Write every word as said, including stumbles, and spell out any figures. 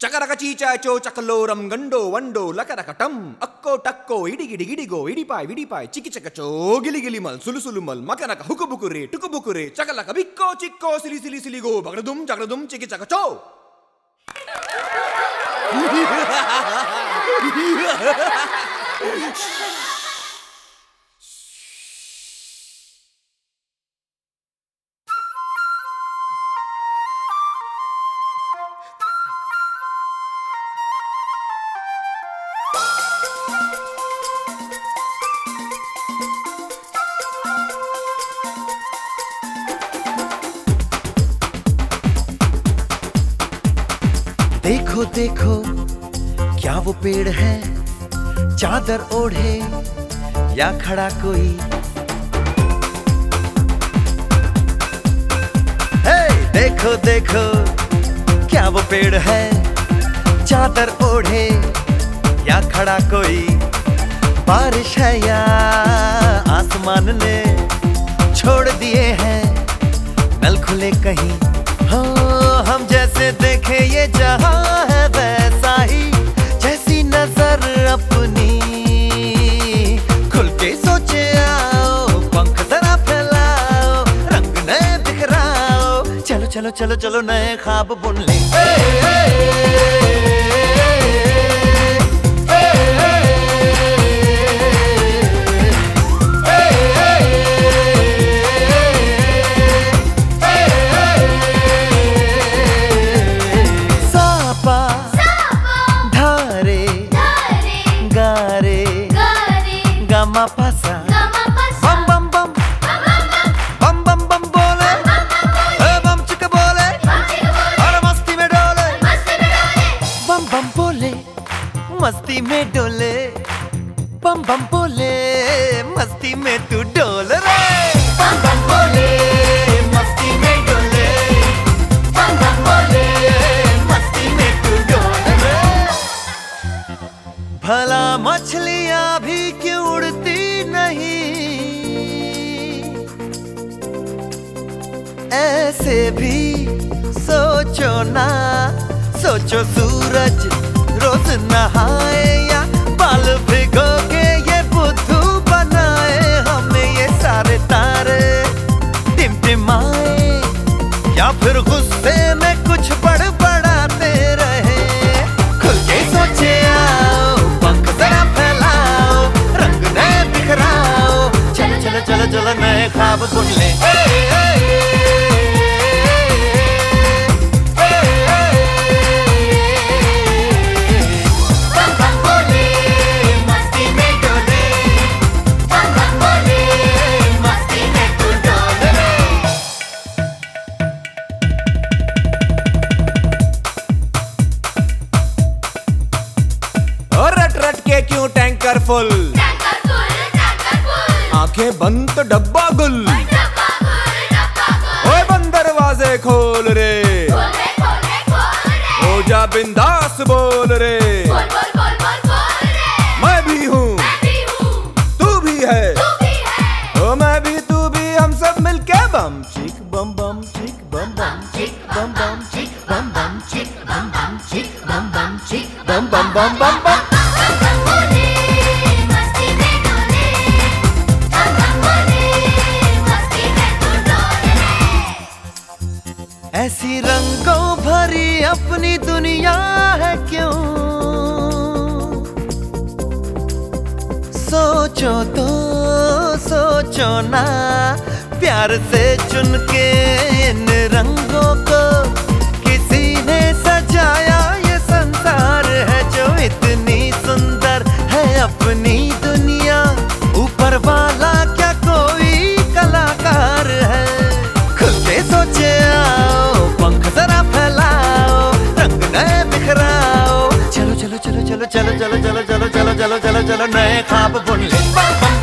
చకరక చీచాచో చకలోరం గండో వండో లకరకటం అక్కో టక్కో ఇడిగిడి గిడిగో ఇడిపాయ్ విడిపాయ్ చికిచకచో గిలిగిలి మల్ సులుసులు మల్ మకనక హుకుబుకురే టుకుబుకురే చకలక బిక్కో చిక్కో సిలి సిలి సిలిగో బగడదుం జగడదుం చికిచకచో. देखो देखो क्या वो पेड़ है, चादर ओढ़े या खड़ा कोई. हे देखो देखो क्या वो पेड़ है, चादर ओढ़े या खड़ा कोई. बारिश है या आसमान ने छोड़ दिए हैं नल खुले कहीं. हाँ हम जैसे देखे ये जहां है वैसा ही, जैसी नजर अपनी खुल के सोचे आओ. पंख जरा फैलाओ, रंग नए बिखराओ. चलो चलो चलो चलो नए ख्वाब बुन ले. Gama pasa, bam bam bam, bam bam bam बोले, बम चिक बोले, और मस्ती में डोले, बम बम बोले, मस्ती में डोले, बम बम बोले, मस्ती में तू डोल रे. बम बम बोले, मस्ती में डोले, बम बम बोले, मस्ती में तू डोल रे. भला मछलियां भी क्यों उड़ती नहीं, ऐसे भी सोचो ना. सोचो सूरज रोज नहाए या बाल भिगो के ये बुद्धू बनाए. हमें ये सारे तारे टिमटिमाए या फिर गुस्से में कुछ बड़बड़ाते रहे. खुल के सोचे आओ, पंख जरा फैलाओ, रंग नए बिखराओ. चलो चलो चलो चलो नए ख्वाब बुन ले. रट रट के क्यों टैंकर फुल, आंखें बंद तो डब्बा गुल. ओए बंद दरवाजे खोल रे, हो जा बिंदास बोल रे. मैं भी हूँ तू भी है, ओ मैं भी तू भी, हम सब मिलके बम चिक बम बम चिक बम बम चिक बम बम चिक बम बम चिक बम बम चिक बम बम चिक बम बम बम बम बम. ऐसी रंगों भरी अपनी दुनिया है क्यों, सोचो तो सोचो ना. प्यार से चुन के इन रंगों को किसी ने सजाया. ये संसार है जो इतनी सुंदर है अपनी दुनिया. ऊपर वाला क्या कोई कलाकार है. खुल के सोचे आओ, पंख जरा फैलाओ, रंग नए बिखराओ. चलो चलो चलो चलो चलो चलो चलो चलो चलो चलो चलो चलो नए ख्वाब बुन ले.